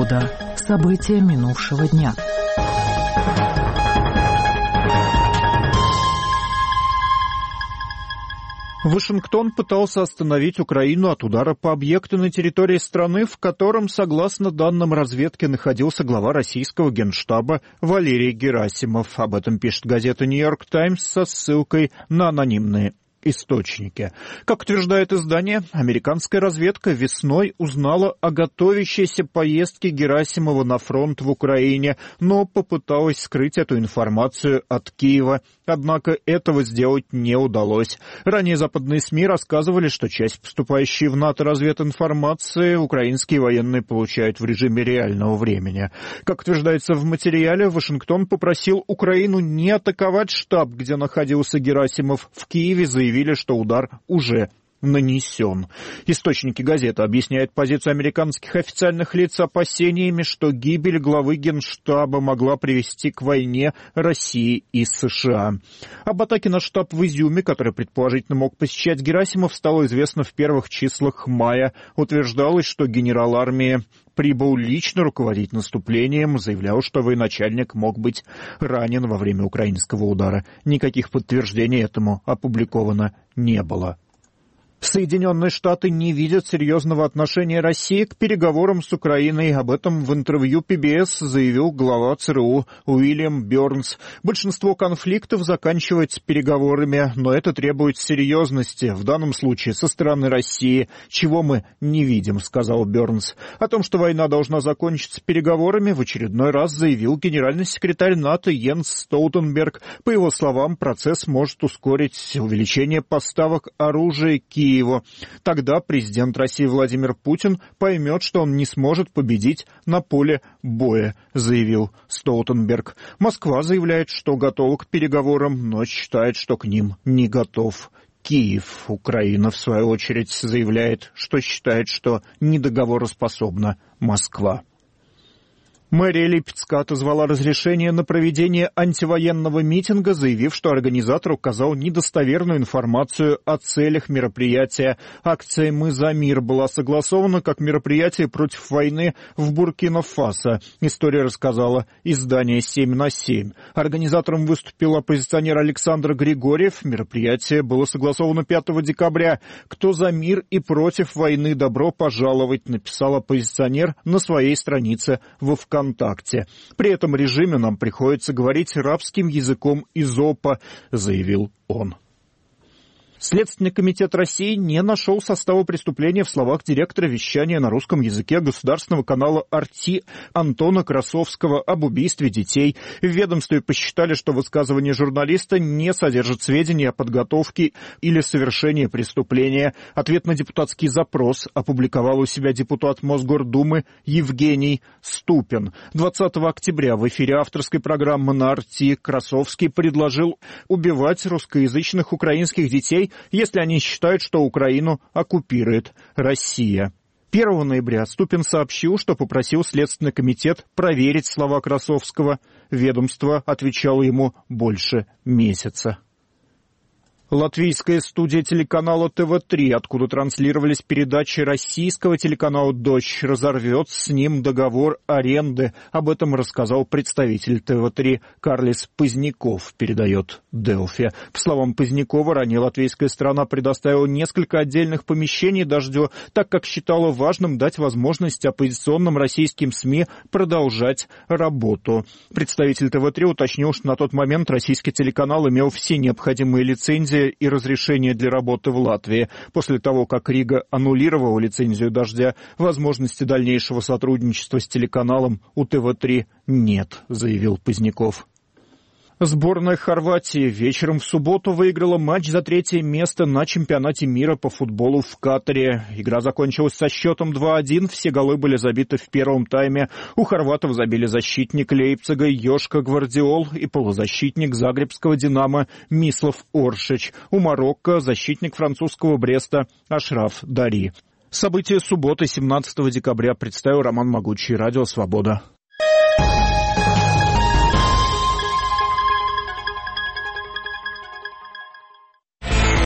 «Свобода». События минувшего дня. Вашингтон пытался остановить Украину от удара по объекту на территории страны, в котором, согласно данным разведки, находился глава российского генштаба Валерий Герасимов. Об этом пишет газета «Нью-Йорк Таймс» со ссылкой на анонимные источники. Как утверждает издание, американская разведка весной узнала о готовящейся поездке Герасимова на фронт в Украине, но попыталась скрыть эту информацию от Киева. Однако этого сделать не удалось. Ранее западные СМИ рассказывали, что часть поступающей в НАТО развединформации украинские военные получают в режиме реального времени. Как утверждается в материале, Вашингтон попросил Украину не атаковать штаб, где находился Герасимов. В Киеве заявили, что удар уже нанесен. Источники газеты объясняют позицию американских официальных лиц опасениями, что гибель главы Генштаба могла привести к войне России и США. Об атаке на штаб в Изюме, который предположительно мог посещать Герасимов, стало известно в первых числах мая. Утверждалось, что генерал армии прибыл лично руководить наступлением, заявлял, что военачальник мог быть ранен во время украинского удара. Никаких подтверждений этому опубликовано не было. Соединенные Штаты не видят серьезного отношения России к переговорам с Украиной. Об этом в интервью PBS заявил глава ЦРУ Уильям Бёрнс. Большинство конфликтов заканчивается переговорами, но это требует серьезности, в данном случае со стороны России, чего мы не видим, сказал Бёрнс. О том, что война должна закончиться переговорами, в очередной раз заявил генеральный секретарь НАТО Йенс Столтенберг. По его словам, процесс может ускорить увеличение поставок оружия Киеву. Тогда президент России Владимир Путин поймет, что он не сможет победить на поле боя, заявил Столтенберг. Москва заявляет, что готова к переговорам, но считает, что к ним не готов Киев. Украина, в свою очередь, заявляет, что считает, что недоговороспособна Москва. Мэрия Липецка отозвала разрешение на проведение антивоенного митинга, заявив, что организатор указал недостоверную информацию о целях мероприятия. Акция «Мы за мир» была согласована как мероприятие против войны в Буркина-Фасо. История рассказала издание «7/7». Организатором выступил оппозиционер Александр Григорьев. Мероприятие было согласовано 5 декабря. «Кто за мир и против войны, добро пожаловать», написал оппозиционер на своей странице во ВКонтакте. При этом режиме нам приходится говорить рабским языком Эзопа, заявил он. Следственный комитет России не нашел состава преступления в словах директора вещания на русском языке государственного канала «Арти» Антона Красовского об убийстве детей. В ведомстве посчитали, что высказывание журналиста не содержит сведений о подготовке или совершении преступления. Ответ на депутатский запрос опубликовал у себя депутат Мосгордумы Евгений Ступин. 20 октября в эфире авторской программы на «Арти» Красовский предложил убивать русскоязычных украинских детей, если они считают, что Украину оккупирует Россия. 1 ноября Ступин сообщил, что попросил Следственный комитет проверить слова Красовского. Ведомство отвечало ему больше месяца. Латвийская студия телеканала ТВ3, откуда транслировались передачи российского телеканала «Дождь», разорвет с ним договор аренды. Об этом рассказал представитель ТВ3 Карлис Поздняков, передает Делфи. По словам Позднякова, ранее латвийская сторона предоставила несколько отдельных помещений «Дождю», так как считала важным дать возможность оппозиционным российским СМИ продолжать работу. Представитель ТВ3 уточнил, что на тот момент российский телеканал имел все необходимые лицензии и разрешение для работы в Латвии. После того, как Рига аннулировала лицензию «Дождя», возможности дальнейшего сотрудничества с телеканалом у ТВ3 нет, заявил Поздняков. Сборная Хорватии вечером в субботу выиграла матч за 3-е место на чемпионате мира по футболу в Катаре. Игра закончилась со счетом 2-1. Все голы были забиты в первом тайме. У хорватов забили защитник Лейпцига Йошка Гвардиол и полузащитник загребского «Динамо» Мислав Оршич. У Марокко защитник французского Бреста Ашраф Дари. События субботы 17 декабря представил Роман Могучий, Радио Свобода.